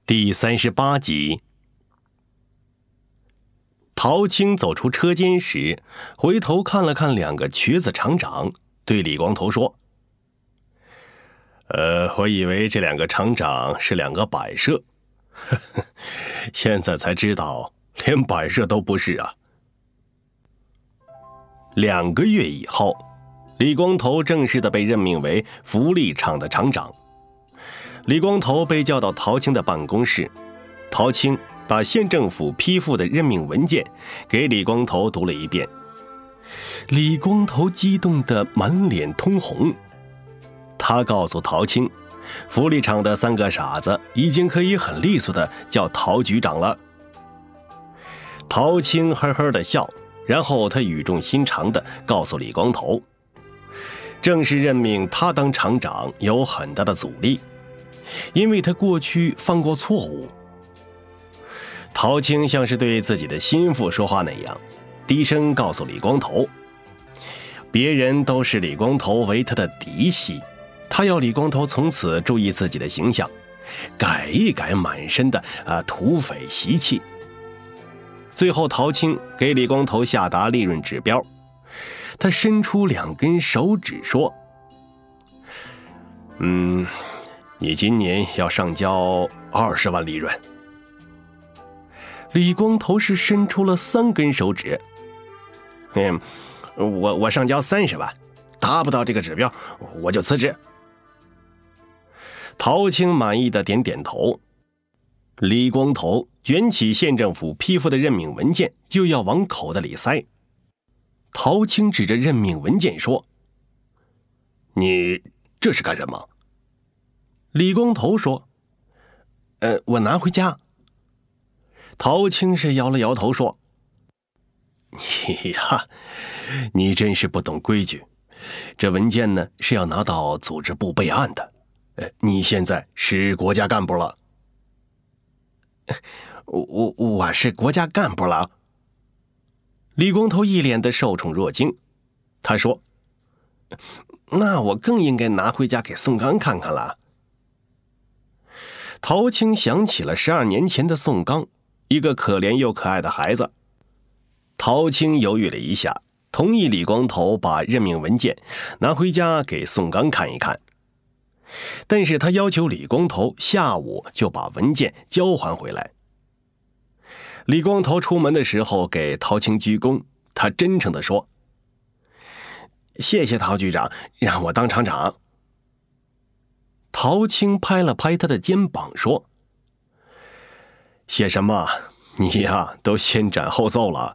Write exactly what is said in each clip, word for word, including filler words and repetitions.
第三十八集。陶青走出车间时，回头看了看两个瘸子厂长，对李光头说：“呃，我以为这两个厂长是两个摆设，呵呵，现在才知道连摆设都不是啊。”两个月以后，李光头正式的被任命为福利厂的厂长。李光头被叫到陶青的办公室，陶青把县政府批复的任命文件给李光头读了一遍。李光头激动得满脸通红，他告诉陶青，福利厂的三个傻子已经可以很利索地叫陶局长了。陶青呵呵地笑，然后他语重心长地告诉李光头，正式任命他当厂长有很大的阻力，因为他过去犯过错误。陶青像是对自己的心腹说话那样，低声告诉李光头，别人都视李光头为他的嫡系，他要李光头从此注意自己的形象，改一改满身的啊土匪习气。最后陶青给李光头下达利润指标，他伸出两根手指说：“嗯，你今年要上交二十万利润。”李光头是伸出了三根手指。嗯，我我上交三十万，达不到这个指标，我就辞职。陶青满意的点点头。李光头卷起县政府批复的任命文件，就要往口袋里塞。陶青指着任命文件说：“你这是干什么？”李光头说：“呃，我拿回家。”陶青是摇了摇头说：“你呀，你真是不懂规矩。这文件呢是要拿到组织部备案的。呃，你现在是国家干部了。”“我我我是国家干部了。”李光头一脸的受宠若惊，他说：“那我更应该拿回家给宋刚看看了。”陶青想起了十二年前的宋刚，一个可怜又可爱的孩子。陶青犹豫了一下，同意李光头把任命文件拿回家给宋刚看一看，但是他要求李光头下午就把文件交还回来。李光头出门的时候给陶青鞠躬，他真诚地说：“谢谢陶局长让我当厂长。”陶青拍了拍他的肩膀说：“写什么？你呀，都先斩后奏了。”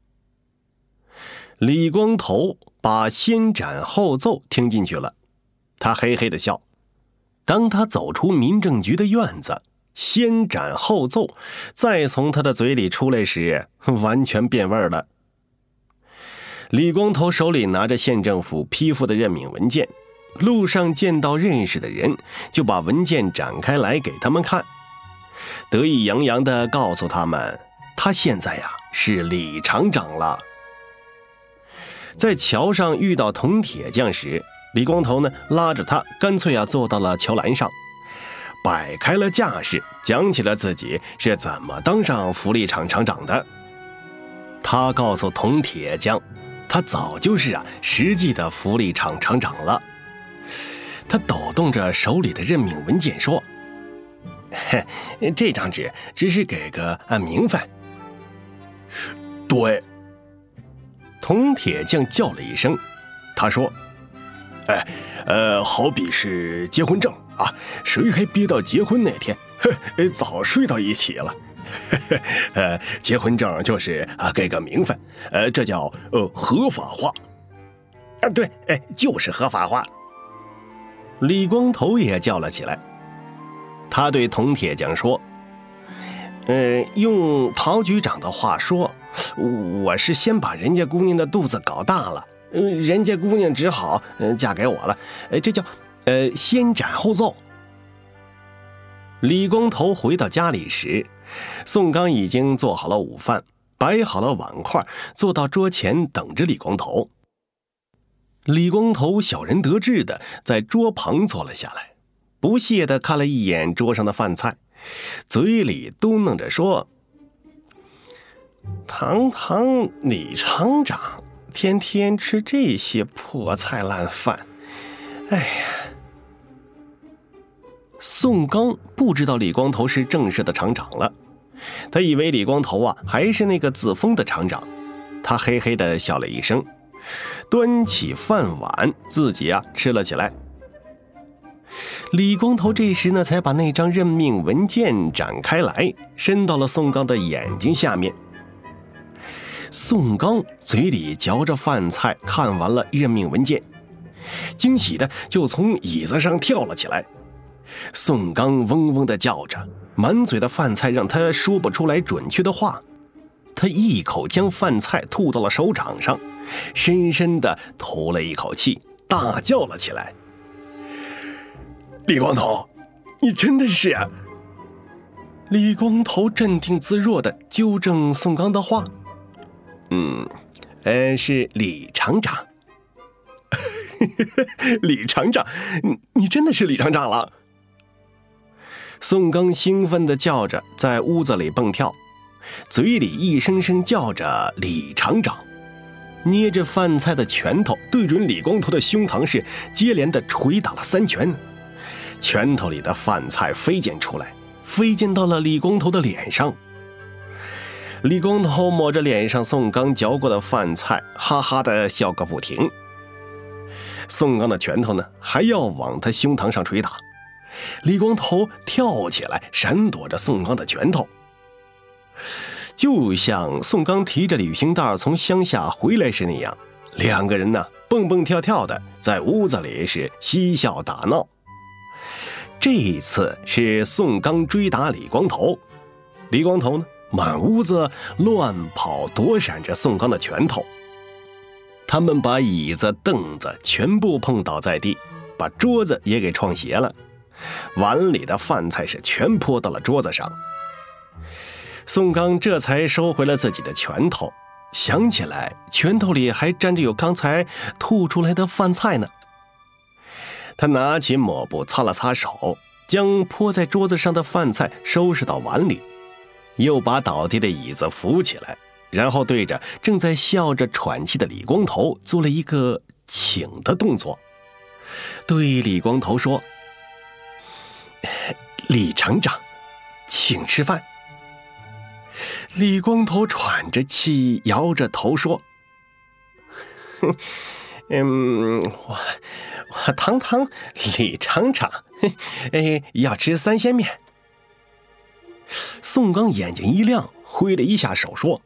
李光头把先斩后奏听进去了，他嘿嘿地笑。当他走出民政局的院子，先斩后奏再从他的嘴里出来时，完全变味儿了。李光头手里拿着县政府批复的任命文件，路上见到认识的人就把文件展开来给他们看，得意洋洋地告诉他们，他现在呀是李厂长了。在桥上遇到铜铁匠时，李光头呢拉着他干脆啊坐到了桥栏上，摆开了架势，讲起了自己是怎么当上福利厂厂长的。他告诉铜铁匠，他早就是啊实际的福利厂厂长了。他抖动着手里的任命文件说：“嘿，这张纸只是给个啊名分。”“对。”铜铁匠叫了一声，他说：“哎，呃，好比是结婚证啊，谁还憋到结婚那天，嘿，早睡到一起了。呃，结婚证就是啊，给个名分，呃，这叫呃合法化。啊，对，哎，就是合法化。”李光头也叫了起来，他对铜铁匠说：“呃，用陶局长的话说，我是先把人家姑娘的肚子搞大了。”呃，人家姑娘只好呃嫁给我了，呃，这叫呃先斩后奏。李光头回到家里时，宋刚已经做好了午饭，摆好了碗筷，坐到桌前等着李光头。李光头小人得志的在桌旁坐了下来，不屑地看了一眼桌上的饭菜， 嘴里嘟囔着说：“堂堂李厂长，天天吃这些破菜烂饭，哎呀！”宋刚不知道李光头是正式的厂长了，他以为李光头啊还是那个自封的厂长，他嘿嘿地笑了一声，端起饭碗自己啊吃了起来。李光头这时呢才把那张任命文件展开来，伸到了宋刚的眼睛下面。宋刚嘴里嚼着饭菜，看完了任命文件，惊喜的就从椅子上跳了起来。宋刚嗡嗡地叫着，满嘴的饭菜让他说不出来准确的话。他一口将饭菜吐到了手掌上，深深地吐了一口气，大叫了起来：“李光头，你真的是……”李光头镇定自若地纠正宋刚的话：“嗯，呃，是李厂长。”“李厂长，你你真的是李厂长了！”宋刚兴奋地叫着，在屋子里蹦跳，嘴里一声声叫着“李厂长”，捏着饭菜的拳头对准李光头的胸膛是接连地捶打了三拳，拳头里的饭菜飞溅出来，飞溅到了李光头的脸上。李光头抹着脸上宋刚嚼过的饭菜，哈哈地笑个不停。宋刚的拳头呢，还要往他胸膛上捶打。李光头跳起来，闪躲着宋刚的拳头，就像宋刚提着旅行袋从乡下回来时那样，两个人呢蹦蹦跳跳的在屋子里是嬉笑打闹。这一次是宋刚追打李光头，李光头呢满屋子乱跑，躲闪着宋刚的拳头。他们把椅子凳子全部碰倒在地，把桌子也给撞斜了，碗里的饭菜是全泼到了桌子上。宋刚这才收回了自己的拳头，想起来拳头里还沾着有刚才吐出来的饭菜呢。他拿起抹布擦了擦手，将泼在桌子上的饭菜收拾到碗里，又把倒地的椅子扶起来，然后对着正在笑着喘气的李光头做了一个请的动作，对李光头说：“李厂长，请吃饭。”李光头喘着气，摇着头说：“哼，嗯，我我堂堂李厂长，哎，要吃三鲜面。”宋刚眼睛一亮，挥了一下手说：“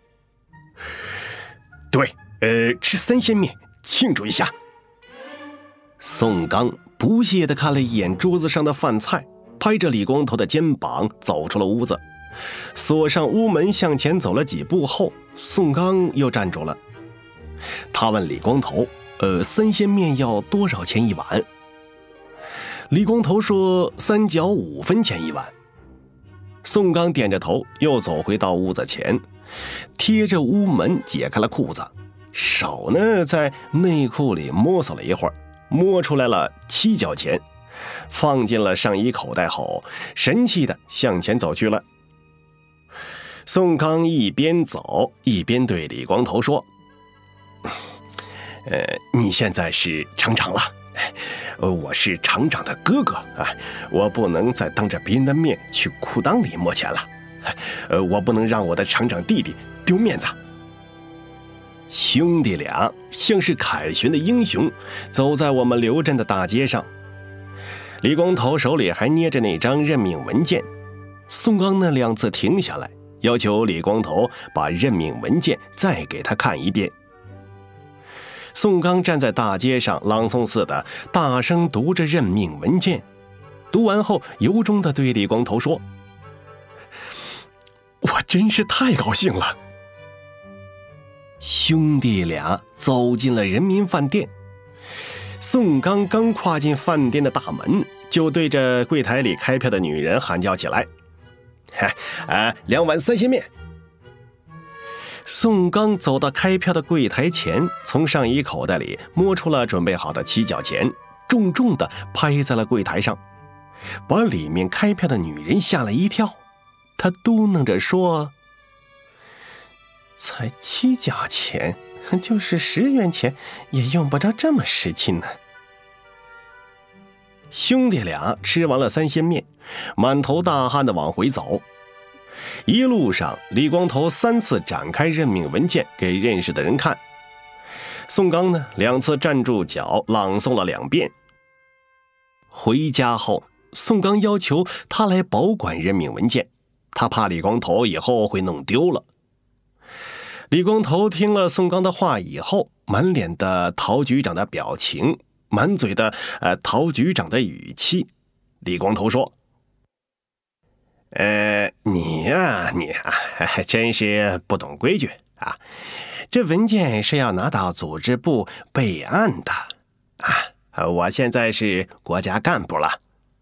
对，呃，吃三鲜面，庆祝一下。”宋刚不屑地看了一眼桌子上的饭菜，拍着李光头的肩膀走出了屋子，锁上屋门，向前走了几步后，宋刚又站住了。他问李光头：“呃，三鲜面要多少钱一碗？”李光头说：“三角五分钱一碗。”宋刚点着头，又走回到屋子前，贴着屋门解开了裤子，手呢在内裤里摸索了一会儿，摸出来了七角钱，放进了上衣口袋后，神气地向前走去了。宋刚一边走一边对李光头说：“呃，你现在是厂长了，我是厂长的哥哥啊，我不能再当着别人的面去裤裆里摸钱了，呃，我不能让我的厂长弟弟丢面子。”兄弟俩像是凯旋的英雄，走在我们刘镇的大街上。李光头手里还捏着那张任命文件，宋刚呢两次停下来，要求李光头把任命文件再给他看一遍。宋刚站在大街上，朗诵似的大声读着任命文件，读完后由衷地对李光头说：“我真是太高兴了。”兄弟俩走进了人民饭店，宋刚刚跨进饭店的大门，就对着柜台里开票的女人喊叫起来：“啊，两碗三鲜面。”宋刚走到开票的柜台前，从上衣口袋里摸出了准备好的七角钱，重重地拍在了柜台上。 把里面开票的女人吓了一跳。他嘟囔着说：“才七角钱，就是十元钱，也用不着这么使劲呢。”兄弟俩吃完了三鲜面，满头大汗地往回走。一路上，李光头三次展开任命文件给认识的人看，宋刚呢，两次站住脚朗诵了两遍。回家后，宋刚要求他来保管任命文件，他怕李光头以后会弄丢了。李光头听了宋刚的话以后，满脸的陶局长的表情，满嘴的呃陶局长的语气。李光头说：“呃，你呀、啊，你啊，还真是不懂规矩啊！这文件是要拿到组织部备案的啊！我现在是国家干部了。”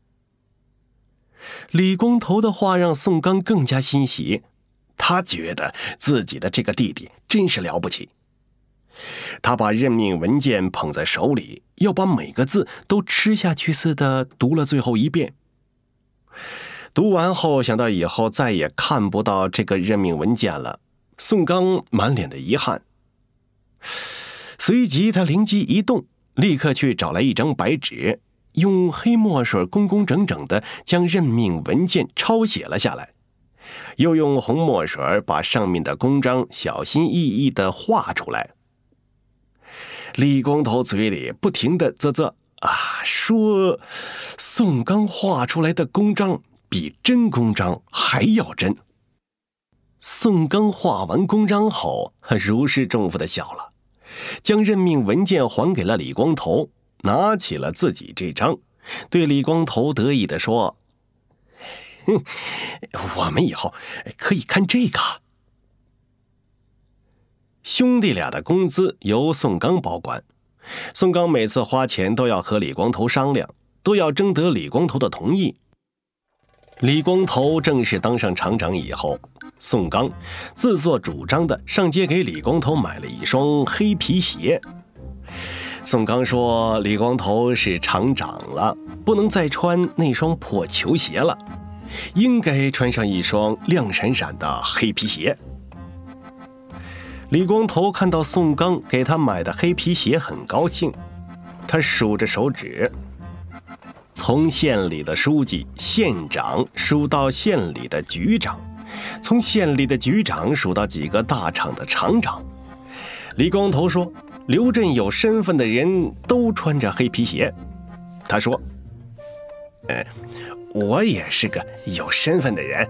李光头的话让宋刚更加欣喜，他觉得自己的这个弟弟真是了不起。他把任命文件捧在手里，要把每个字都吃下去似的读了最后一遍。读完后，想到以后再也看不到这个任命文件了，宋刚满脸的遗憾。随即他灵机一动，立刻去找来一张白纸，用黑墨水工工整整地将任命文件抄写了下来，又用红墨水把上面的公章小心翼翼地画出来。李光头嘴里不停地啧啧啊，说宋刚画出来的公章比真公章还要真。宋刚画完公章后，如释重负地笑了，将任命文件还给了李光头，拿起了自己这张，对李光头得意地说：“哼，我们以后可以看这个。”兄弟俩的工资由宋刚保管，宋刚每次花钱都要和李光头商量，都要征得李光头的同意。李光头正式当上厂长以后，宋刚自作主张的上街给李光头买了一双黑皮鞋。宋刚说李光头是厂长了，不能再穿那双破球鞋了，应该穿上一双亮闪闪的黑皮鞋。李光头看到宋刚给他买的黑皮鞋很高兴，他数着手指，从县里的书记、县长数到县里的局长，从县里的局长数到几个大厂的厂长。李光头说刘镇有身份的人都穿着黑皮鞋。他说：“呃，我也是个有身份的人。”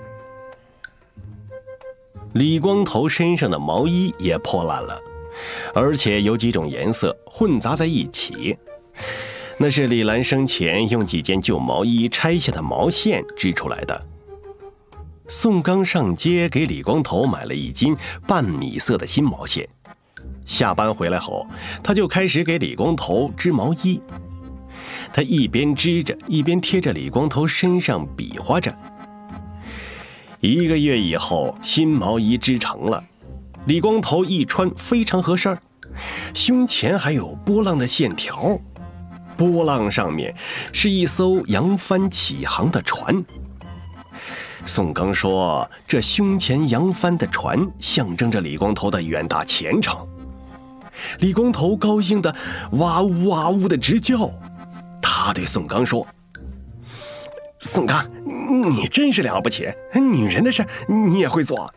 李光头身上的毛衣也破烂了，而且有几种颜色混杂在一起，那是李兰生前用几件旧毛衣拆下的毛线织出来的。宋刚上街给李光头买了一斤半米色的新毛线，下班回来后，他就开始给李光头织毛衣。他一边织着，一边贴着李光头身上比划着。一个月以后，新毛衣织成了，李光头一穿非常合身，胸前还有波浪的线条，波浪上面是一艘扬帆起航的船。宋刚说，这胸前扬帆的船象征着李光头的远大前程。李光头高兴的哇呜哇呜的直叫，他对宋刚说：“宋刚，你真是了不起，女人的事你也会做。”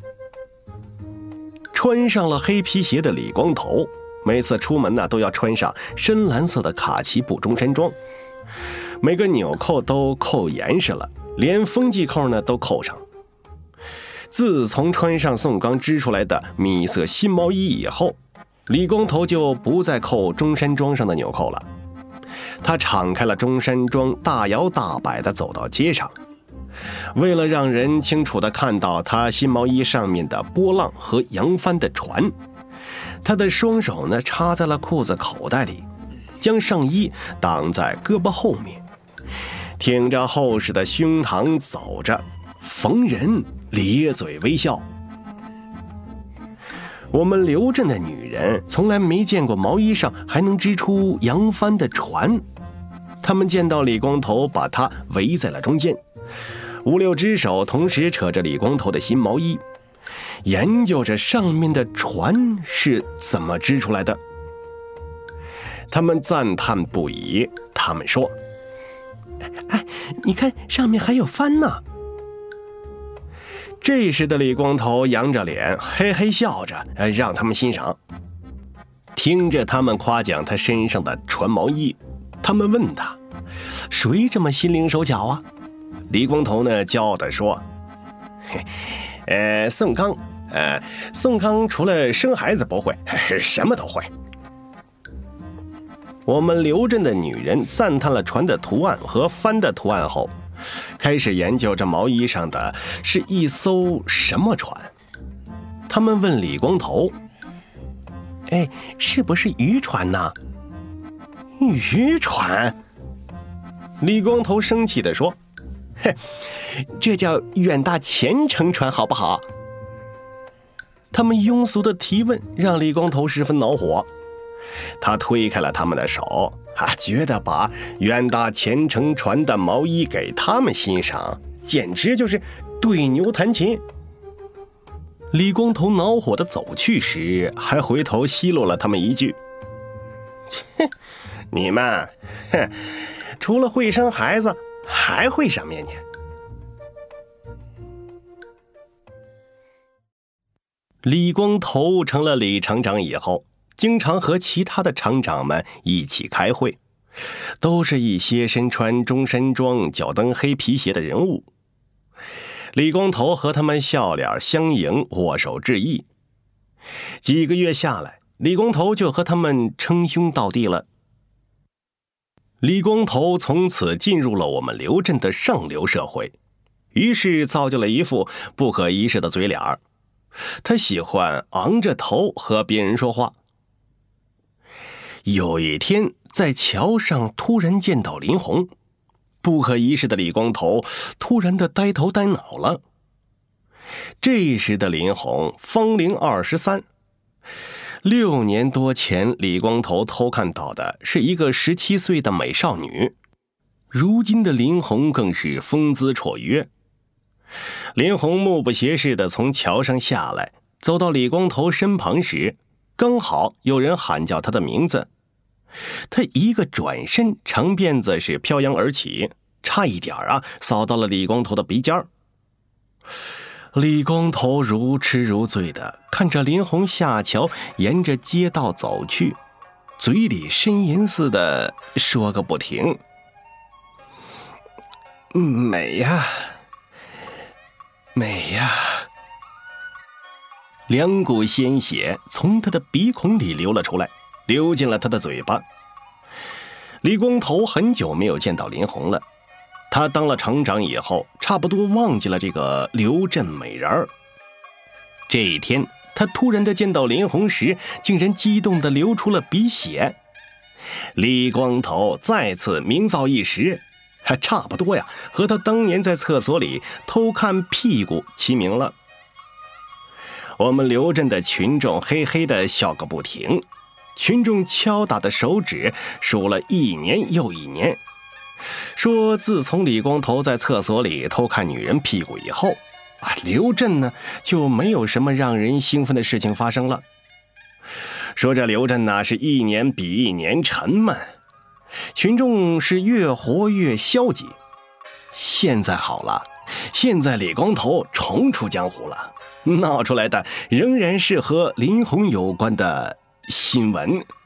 穿上了黑皮鞋的李光头，每次出门呢都要穿上深蓝色的卡其布中山装，每个纽扣都扣严实了，连风纪扣呢都扣上。自从穿上宋刚织出来的米色新毛衣以后，李光头就不再扣中山装上的纽扣了。他敞开了中山装，大摇大摆地走到街上。为了让人清楚地看到他新毛衣上面的波浪和扬帆的船，他的双手呢插在了裤子口袋里，将上衣挡在胳膊后面，挺着厚实的胸膛走着，逢人咧嘴微笑。我们刘镇的女人从来没见过毛衣上还能织出扬帆的船， 他们见到李光头把他围在了中间，五六只手同时扯着李光头的新毛衣，研究着上面的船是怎么织出来的。他们赞叹不已，他们说：哎，你看上面还有帆呢。这时的李光头扬着脸嘿嘿笑着，让他们欣赏。听着他们夸奖他身上的船毛衣，他们问他：谁这么心灵手巧啊？李光头呢骄傲地说：嘿，呃，宋康，呃，宋康除了生孩子不会，什么都会。我们刘镇的女人赞叹了船的图案和帆的图案后，开始研究这毛衣上的是一艘什么船。他们问李光头：哎，是不是渔船呢？渔船？李光头生气地说：嘿，这叫远大前程船好不好？他们庸俗的提问让李光头十分恼火，他推开了他们的手，啊，觉得把远大前程船的毛衣给他们欣赏，简直就是对牛弹琴。李光头恼火的走去时，还回头奚落了他们一句：哼，你们，哼，除了会生孩子，还会什么呀你？李光头成了李厂长以后，经常和其他的厂长们一起开会，都是一些身穿中山装、脚蹬黑皮鞋的人物。李光头和他们笑脸相迎，握手致意。几个月下来，李光头就和他们称兄道弟了。李光头从此进入了我们刘镇的上流社会，于是造就了一副不可一世的嘴脸。他喜欢昂着头和别人说话。有一天在桥上突然见到林红，不可一世的李光头突然的呆头呆脑了。这时的林红芳龄二十三，六年多前李光头偷看到的是一个十七岁的美少女，如今的林红更是风姿绰约。林红目不斜视地从桥上下来，走到李光头身旁时，刚好有人喊叫他的名字。他一个转身，长辫子是飘扬而起，差一点啊扫到了李光头的鼻尖儿。李光头如痴如醉的看着林红下桥，沿着街道走去，嘴里呻吟似的说个不停：美呀，美呀。两股鲜血从他的鼻孔里流了出来，流进了他的嘴巴。李光头很久没有见到林红了，他当了厂长以后，差不多忘记了这个刘镇美人儿。这一天，他突然的见到林红时，竟然激动的流出了鼻血。李光头再次名噪一时，还差不多呀，和他当年在厕所里偷看屁股齐名了。我们刘镇的群众嘿嘿的笑个不停，群众敲打的手指数了一年又一年，说自从李光头在厕所里偷看女人屁股以后，啊，刘镇呢就没有什么让人兴奋的事情发生了。说这刘镇呢是一年比一年沉闷，群众是越活越消极。现在好了，现在李光头重出江湖了，闹出来的仍然是和林红有关的新闻。